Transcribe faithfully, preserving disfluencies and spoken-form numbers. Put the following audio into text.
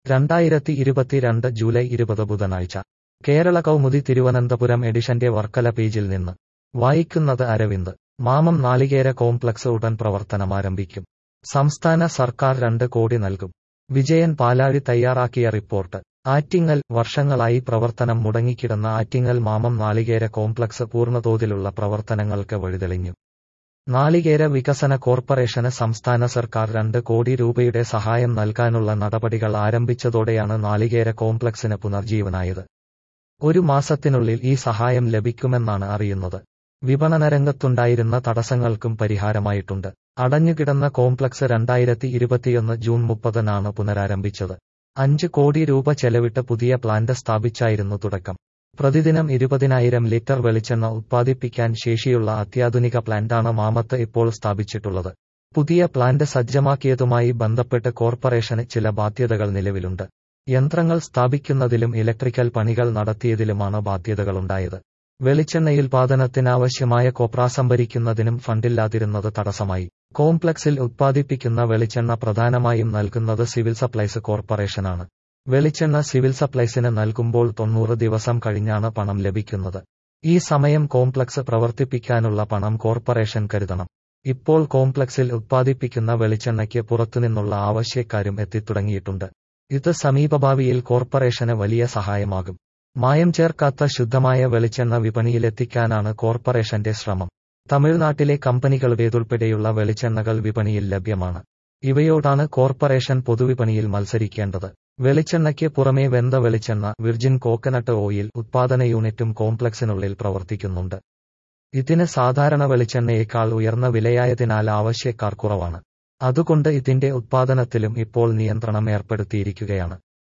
രണ്ടായിരത്തി ഇരുപത്തിരണ്ട് ജൂലൈ ഇരുപത് ബുധനാഴ്ച കേരള കൗമുദി തിരുവനന്തപുരം എഡിഷന്റെ വർക്കല പേജിൽ നിന്ന് വായിക്കുന്നത് അരവിന്ദ്. മാമം നാളികേര കോംപ്ലക്സ് ഉടൻ പ്രവർത്തനമാരംഭിക്കും. സംസ്ഥാന സർക്കാർ രണ്ട് കോടി നൽകും. വിജയൻ പാലാഴി തയ്യാറാക്കിയ റിപ്പോർട്ട്. ആറ്റിങ്ങൽ. വർഷങ്ങളായി പ്രവർത്തനം മുടങ്ങിക്കിടന്ന ആറ്റിങ്ങൽ മാമം നാളികേര കോംപ്ലക്സ് പൂർണ്ണതോതിലുള്ള പ്രവർത്തനങ്ങൾക്ക് വഴിതെളിഞ്ഞു. നാളികേര വികസന കോർപ്പറേഷന് സംസ്ഥാന സർക്കാർ രണ്ട് കോടി രൂപയുടെ സഹായം നൽകാനുള്ള നടപടികൾ ആരംഭിച്ചതോടെയാണ് നാളികേര കോംപ്ലക്സിന് പുനർജീവനായത്. ഒരു മാസത്തിനുള്ളിൽ ഈ സഹായം ലഭിക്കുമെന്നാണ് അറിയുന്നത്. വിപണനരംഗത്തുണ്ടായിരുന്ന തടസ്സങ്ങൾക്കും പരിഹാരമായിട്ടുണ്ട്. അടഞ്ഞുകിടന്ന കോംപ്ലക്സ് രണ്ടായിരത്തി ഇരുപത്തിയൊന്ന് ജൂൺ മുപ്പതിനാണ് പുനരാരംഭിച്ചത്. അഞ്ച് കോടി രൂപ ചെലവിട്ട് പുതിയ പ്ലാന്റ് സ്ഥാപിച്ചായിരുന്നു തുടക്കം. പ്രതിദിനം ഇരുപതിനായിരം ലിറ്റർ വെളിച്ചെണ്ണ ഉത്പാദിപ്പിക്കാൻ ശേഷിയുള്ള അത്യാധുനിക പ്ലാന്റാണ് മാമത്ത് ഇപ്പോൾ സ്ഥാപിച്ചിട്ടുള്ളത്. പുതിയ പ്ലാന്റ് സജ്ജമാക്കിയതുമായി ബന്ധപ്പെട്ട് കോർപ്പറേഷന് ചില ബാധ്യതകൾ നിലവിലുണ്ട്. യന്ത്രങ്ങൾ സ്ഥാപിക്കുന്നതിലും ഇലക്ട്രിക്കൽ പണികൾ നടത്തിയതിലുമാണ് ബാധ്യതകളുണ്ടായത്. വെളിച്ചെണ്ണയുൽപാദനത്തിനാവശ്യമായ കൊപ്ര സംഭരിക്കുന്നതിനും ഫണ്ടില്ലാതിരുന്നത് തടസ്സമായി. കോംപ്ലക്സിൽ ഉത്പാദിപ്പിക്കുന്ന വെളിച്ചെണ്ണ പ്രധാനമായും നൽകുന്നത് സിവിൽ സപ്ലൈസ് കോർപ്പറേഷനാണ്. വെളിച്ചെണ്ണ സിവിൽ സപ്ലൈസിന് നൽകുമ്പോൾ തൊണ്ണൂറ് ദിവസം കഴിഞ്ഞാണ് പണം ലഭിക്കുന്നത്. ഈ സമയം കോംപ്ലക്സ് പ്രവർത്തിപ്പിക്കാനുള്ള പണം കോർപ്പറേഷൻ കരുതണം. ഇപ്പോൾ കോംപ്ലക്സിൽ ഉത്പാദിപ്പിക്കുന്ന വെളിച്ചെണ്ണയ്ക്ക് പുറത്തുനിന്നുള്ള ആവശ്യക്കാരും എത്തിത്തുടങ്ങിയിട്ടുണ്ട്. ഇത് സമീപഭാവിയിൽ കോർപ്പറേഷന് വലിയ സഹായമാകും. മായം ചേർക്കാത്ത ശുദ്ധമായ വെളിച്ചെണ്ണ വിപണിയിലെത്തിക്കാനാണ് കോർപ്പറേഷന്റെ ശ്രമം. തമിഴ്നാട്ടിലെ കമ്പനികളുടേതുൾപ്പെടെയുള്ള വെളിച്ചെണ്ണകൾ വിപണിയിൽ ലഭ്യമാണ്. ഇവയോടാണ് കോർപ്പറേഷൻ പൊതുവിപണിയിൽ മത്സരിക്കേണ്ടത്. വെളിച്ചെണ്ണയ്ക്ക് പുറമേ വെന്ത വെളിച്ചെണ്ണ, വിർജിൻ കോക്കനട്ട് ഓയിൽ ഉത്പാദന യൂണിറ്റും കോംപ്ലക്സിനുള്ളിൽ പ്രവർത്തിക്കുന്നുണ്ട്. ഇതിന് സാധാരണ വെളിച്ചെണ്ണയേക്കാൾ ഉയർന്ന വിലയായതിനാൽ ആവശ്യക്കാർ കുറവാണ്. അതുകൊണ്ട് ഇതിന്റെ ഉത്പാദനത്തിലും ഇപ്പോൾ നിയന്ത്രണം ഏർപ്പെടുത്തിയിരിക്കുകയാണ്.